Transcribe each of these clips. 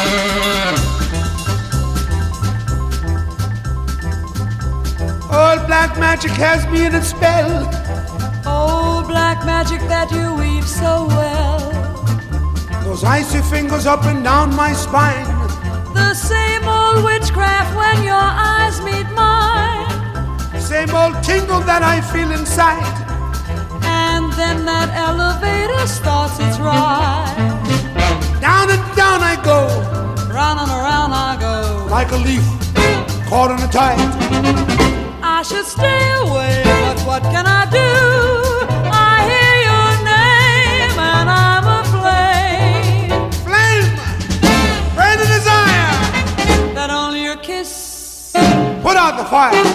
Old black magic has me in its spell. Old black magic that you weave so well. Those icy fingers up and down my spine. The same old witchcraft when your eyes meet mine. Same old tingle that I feel inside. And then that elevator starts its ride. Down and down I go. Round and around I go. Like a leaf caught in a tide. I should stay away, but what can I do? I hear your name and I'm aflame. Flame, burning desire. That only your kiss put out the fire.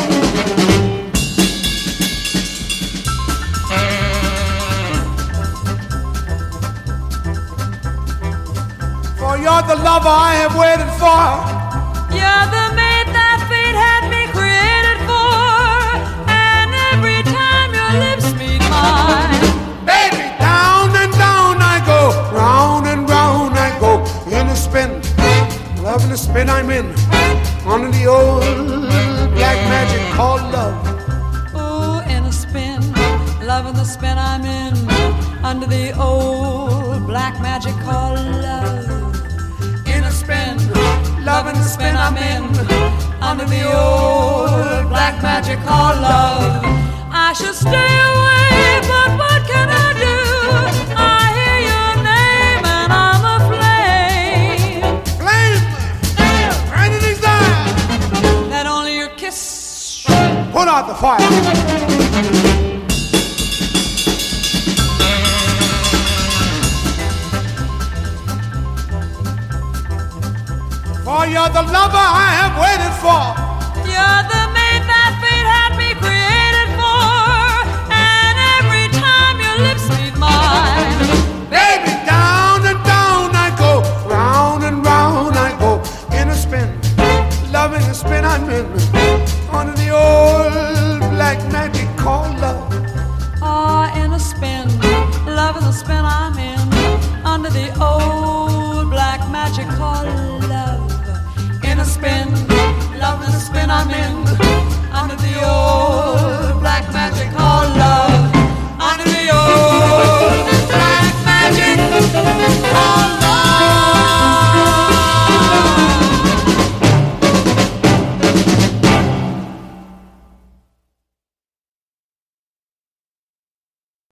For you're the lover I have waited for. You're the mate that fate had me created for. And every time your lips meet mine, baby, down and down I go. Round and round I go. In a spin, love in the spin I'm in. Under the old black magic called love. Oh, in a spin, love in the spin I'm in. Under the old black magic called love. In a spin, love in the spin I'm in. Under the old black magic called love. I should stay away, but what can I do? I hear your name and I'm aflame. Flame, burning desire. That only your kiss put out the fire. For you're the lover I have waited for. You're the mate that fate had me created for. And every time your lips meet mine, baby, down and down I go. Round and round I go. In a spin, love in a spin I'm in. Under the old black magic called love. Ah, in a spin, love in the spin I'm in. Under the old black magic called love. In a spin, love in the spin I'm in. Under the old